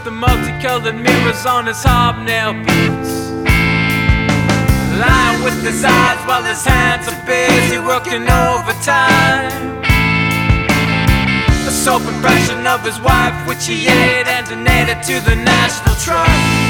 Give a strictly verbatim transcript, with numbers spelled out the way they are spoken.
the multicolored mirrors on his hobnail boots. Lying with his eyes while his hands are busy working overtime. A soap impression of his wife which he ate and donated to the National Trust.